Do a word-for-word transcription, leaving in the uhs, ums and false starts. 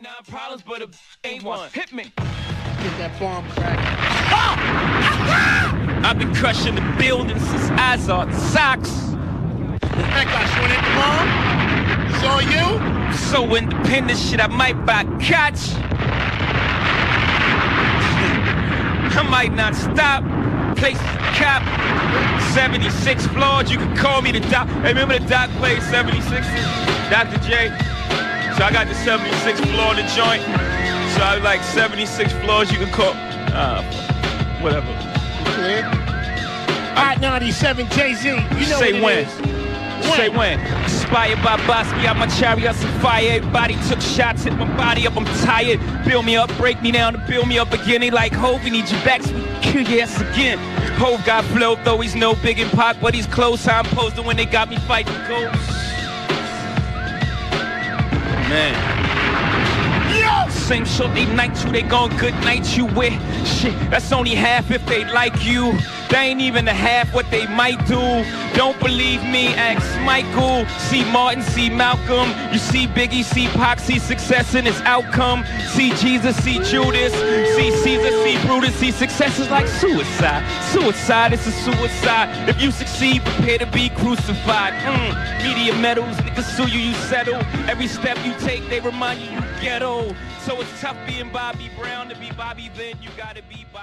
Got nine problems, but a ain't one. Hit me. Get that bomb crack. I've been crushing the building since Azar Socks. That got you in it, It's all you? So independent shit, I might buy catch. I might not stop. Place cap. seventy-six floors, you can call me the doc. Hey, remember the doc played seventy-six? Doctor J. So I got the seventy-six floor in the joint. So I like seventy-six floors, you can call. Uh, whatever. Clear? Hot ninety-seven Jay-Z. You know Say what when. it is. When? Say when. Inspired by Bosky, out my chariots of fire. Everybody took shots, hit my body up, I'm tired. Build me up, break me down, to build me up again. They like, Hov, we need you back so we can kill your ass again. Hov got flow, though he's no big in Pac, but he's close. I'm posted when they got me fighting ghosts. Man. Same short they night you, they gon' good night you with. Shit, that's only half if they like you. They ain't even the half what they might do. Don't believe me, ask Michael. See Martin, see Malcolm. You see Biggie, see Pac, see success in his outcome. See Jesus, see Judas. See Caesar, see Brutus. See success is like suicide. Suicide is a suicide. If you succeed, prepare to be crucified. Mm. Media medals, niggas sue you, you settle. Every step you take, they remind you you ghetto. So it's tough being Bobby Brown. To be Bobby then, you gotta be Bobby.